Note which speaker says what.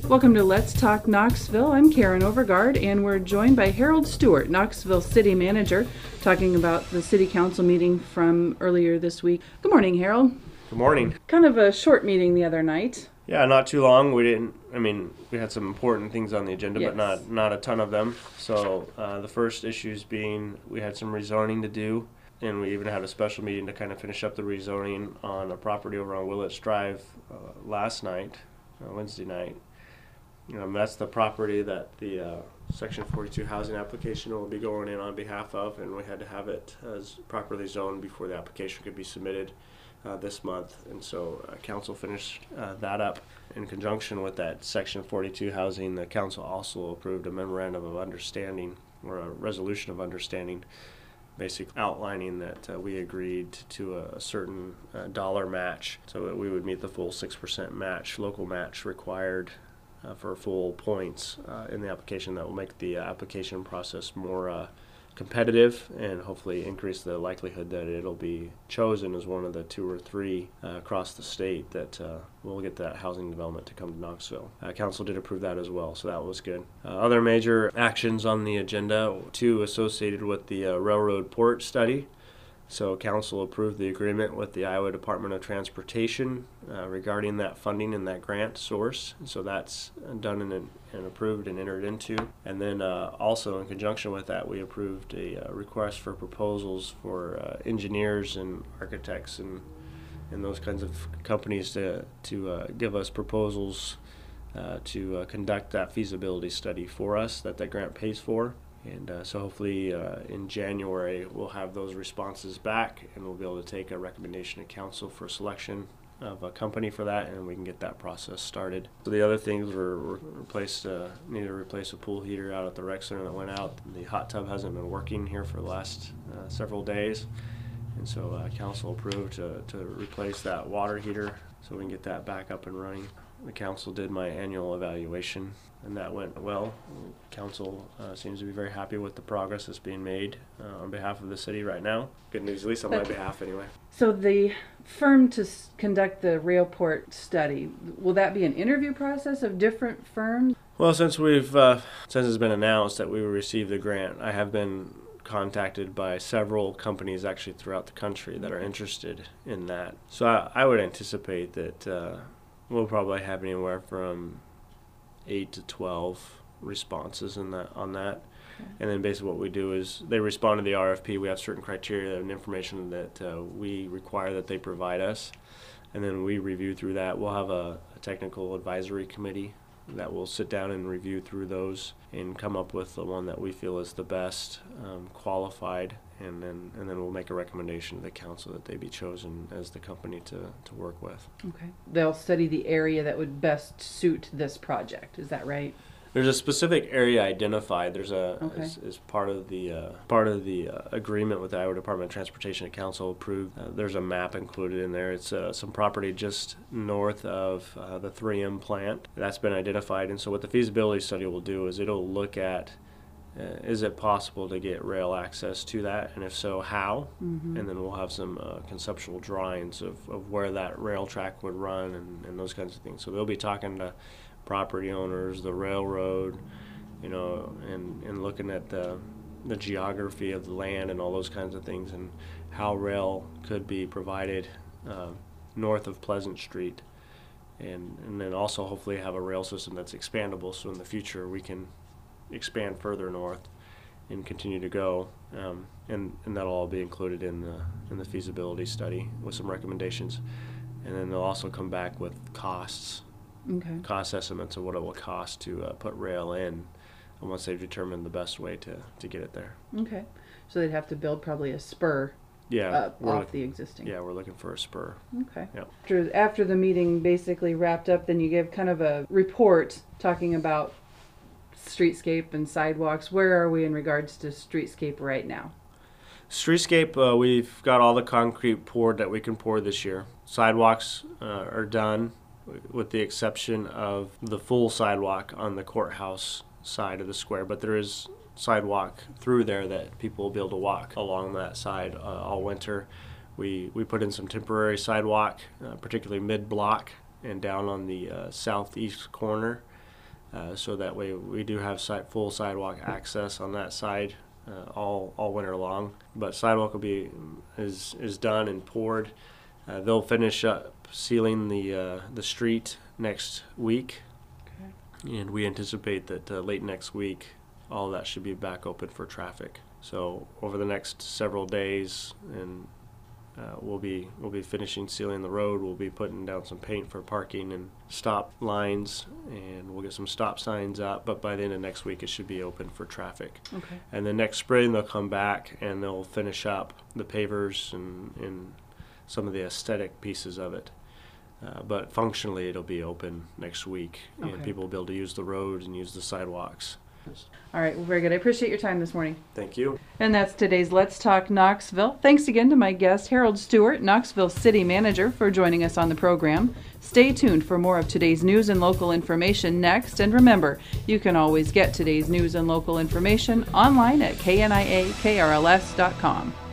Speaker 1: Welcome to Let's Talk Knoxville. I'm Karen Overgard, and we're joined by Harold Stewart, Knoxville City Manager, talking about the City Council meeting from earlier this week. Good morning, Harold.
Speaker 2: Good morning.
Speaker 1: Kind of a short meeting the other night.
Speaker 2: Yeah, not too long. We had some important things on the agenda,
Speaker 1: Yes.
Speaker 2: but not a ton of them. So the first issues being we had some rezoning to do, and we even had a special meeting to kind of finish up the rezoning on a property over on Willits Drive last night, Wednesday night. That's the property that the Section 42 housing application will be going in on behalf of, and we had to have it as properly zoned before the application could be submitted this month. And so council finished that up. In conjunction with that Section 42 housing, the council also approved a memorandum of understanding, or a resolution of understanding, basically outlining that we agreed to a certain dollar match, so that we would meet the full 6% match, local match required for full points in the application. That will make the application process more competitive and hopefully increase the likelihood that it'll be chosen as one of the 2 or 3 across the state that will get that housing development to come to Knoxville. Council did approve that as well, so that was good. Other major actions on the agenda, 2 associated with the railroad port study. So council approved the agreement with the Iowa Department of Transportation regarding that funding and that grant source. So that's done and approved and entered into. And then also in conjunction with that, we approved a request for proposals for engineers and architects and those kinds of companies to give us proposals to conduct that feasibility study for us that grant pays for. And so hopefully in January we'll have those responses back, and we'll be able to take a recommendation to council for selection of a company for that, and we can get that process started. So the other things were needed to replace a pool heater out at the rec center that went out. The hot tub hasn't been working here for the last several days, and so council approved to replace that water heater so we can get that back up and running. The council did my annual evaluation, and that went well. Council seems to be very happy with the progress that's being made on behalf of the city right now. Good news, at least on my behalf anyway.
Speaker 1: So the firm to conduct the railport study, will that be an interview process of different firms?
Speaker 2: Well, since it's been announced that we will receive the grant, I have been contacted by several companies actually throughout the country that are interested in that. So I would anticipate that we'll probably have anywhere from 8 to 12 responses on that. Okay. And then basically what we do is they respond to the RFP. We have certain criteria and information that we require that they provide us, and then we review through that. We'll have a technical advisory committee that will sit down and review through those and come up with the one that we feel is the best qualified, and then we'll make a recommendation to the council that they be chosen as the company to work with.
Speaker 1: Okay. They'll study the area that would best suit this project. Is that right?
Speaker 2: There's a specific area identified. There's as part of the agreement with the Iowa Department of Transportation and Council approved. There's a map included in there. It's some property just north of the 3M plant that's been identified. And so what the feasibility study will do is it'll look at is it possible to get rail access to that, and if so, how? Mm-hmm. And then we'll have some conceptual drawings of where that rail track would run and those kinds of things. So they'll be talking to property owners, the railroad, and looking at the geography of the land and all those kinds of things, and how rail could be provided north of Pleasant Street, and then also hopefully have a rail system that's expandable, so in the future we can expand further north and continue to go, and that'll all be included in the feasibility study with some recommendations, and then they'll also come back with costs. Okay. Cost estimates of what it will cost to put rail in, and once they've determined the best way to get it there.
Speaker 1: Okay, so they'd have to build probably a spur.
Speaker 2: Yeah,
Speaker 1: off the existing.
Speaker 2: Yeah, we're looking for a spur.
Speaker 1: Okay.
Speaker 2: Yep.
Speaker 1: After the meeting basically wrapped up, then you gave kind of a report talking about streetscape and sidewalks. Where are we in regards to streetscape right now?
Speaker 2: Streetscape, we've got all the concrete poured that we can pour this year. Sidewalks are done, with the exception of the full sidewalk on the courthouse side of the square, but there is sidewalk through there that people will be able to walk along that side all winter. We put in some temporary sidewalk, particularly mid-block and down on the southeast corner, So that way we do have full sidewalk access on that side all winter long. But sidewalk will be is done and poured. They'll finish up sealing the street next week, and we anticipate that late next week all that should be back open for traffic. So over the next several days, and we'll be finishing sealing the road. We'll be putting down some paint for parking and stop lines, and we'll get some stop signs up. But by the end of next week, it should be open for traffic.
Speaker 1: Okay.
Speaker 2: And then next spring, they'll come back and they'll finish up the pavers and some of the aesthetic pieces of it. But functionally, it'll be open next week,
Speaker 1: Okay.
Speaker 2: and people will be able to use the roads and use the sidewalks.
Speaker 1: All right, well, very good. I appreciate your time this morning.
Speaker 2: Thank you.
Speaker 1: And that's today's Let's Talk Knoxville. Thanks again to my guest, Harold Stewart, Knoxville City Manager, for joining us on the program. Stay tuned for more of today's news and local information next. And remember, you can always get today's news and local information online at kniakrls.com.